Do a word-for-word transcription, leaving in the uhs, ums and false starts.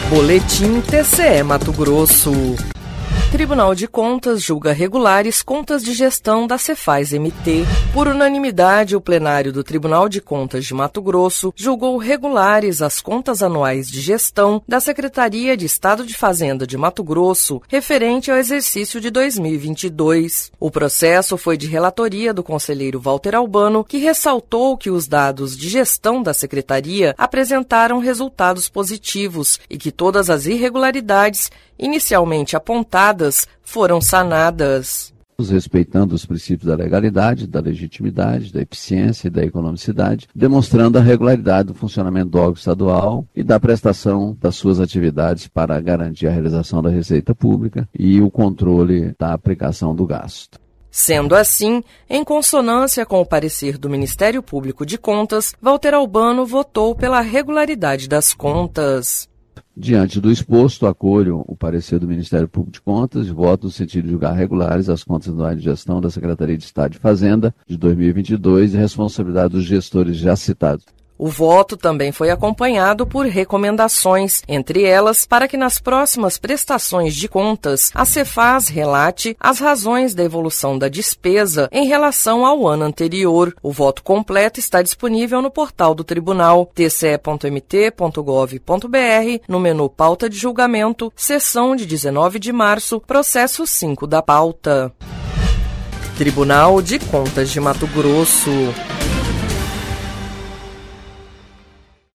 Boletim T C E Mato Grosso. Tribunal de Contas julga regulares contas de gestão da Cefaz-M T. Por unanimidade, o plenário do Tribunal de Contas de Mato Grosso julgou regulares as contas anuais de gestão da Secretaria de Estado de Fazenda de Mato Grosso, referente ao exercício de dois mil e vinte e dois. O processo foi de relatoria do conselheiro Walter Albano, que ressaltou que os dados de gestão da Secretaria apresentaram resultados positivos e que todas as irregularidades inicialmente apontadas foram sanadas. Respeitando os princípios da legalidade, da legitimidade, da eficiência e da economicidade, demonstrando a regularidade do funcionamento do órgão estadual e da prestação das suas atividades para garantir a realização da receita pública e o controle da aplicação do gasto. Sendo assim, em consonância com o parecer do Ministério Público de Contas, Walter Albano votou pela regularidade das contas. Diante do exposto, acolho o parecer do Ministério Público de Contas e voto no sentido de julgar regulares as contas anuais de gestão da Secretaria de Estado de Fazenda de dois mil e vinte e dois e responsabilidade dos gestores já citados. O voto também foi acompanhado por recomendações, entre elas, para que nas próximas prestações de contas, a Cefaz relate as razões da evolução da despesa em relação ao ano anterior. O voto completo está disponível no portal do Tribunal, t c e ponto m t ponto gov ponto b r, no menu Pauta de Julgamento, sessão de dezenove de março, processo cinco da pauta. Tribunal de Contas de Mato Grosso.